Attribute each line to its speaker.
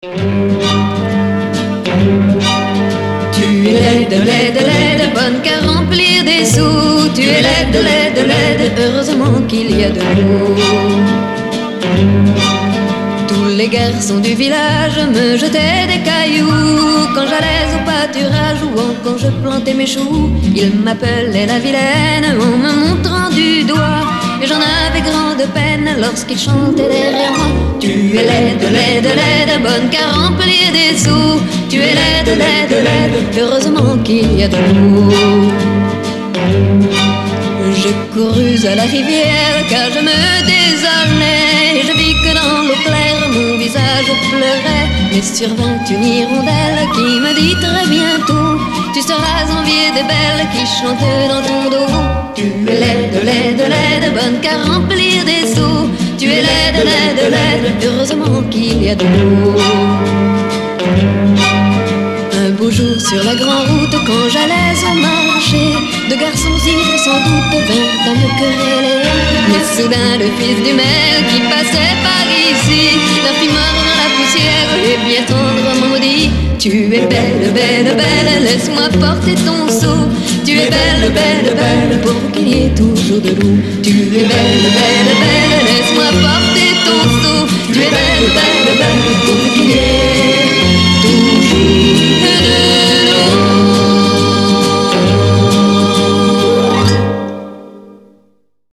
Speaker 1: Tu es laide, laide, laide, bonne qu'à remplir des sous. Tu es laide, laide, laide, heureusement qu'il y a de l'eau. Tous les garçons du village me jetaient des cailloux quand j'allais au pâturage ou quand je plantais mes choux. Ils m'appelaient la vilaine en me montrant du doigt, et j'en avais grande peine lorsqu'ils chantaient derrière moi. Tu es laide, laide, laide, bonne qu'à remplir des sous. Tu es laide, laide, laide, heureusement qu'il y a de l'eau. Je courus à la rivière car je me désolais, et je vis que dans l'eau claire mon visage pleurait. Mais survint une hirondelle qui me dit très bientôt: tu seras enviée des belles qui chantent dans ton dos. Tu es laide, laide, laide, bonne qu'à remplir des seaux. Tu es laide, laide, laide, heureusement qu'il y a de l'eau. Un beau jour sur la grande route, quand j'allais au marché, deux garçons ivres sans doute vinrent à me quereller. Mais soudain le fils du maire qui passait par ici leur fit mordre dans la poussière et bien tendrement maudit: tu es belle, belle, belle, laisse-moi porter ton seau. Tu es belle, belle, belle, pour qu'il y ait toujours de l'eau. Tu es belle, belle, belle, laisse-moi porter ton seau. Tu es belle, belle, belle,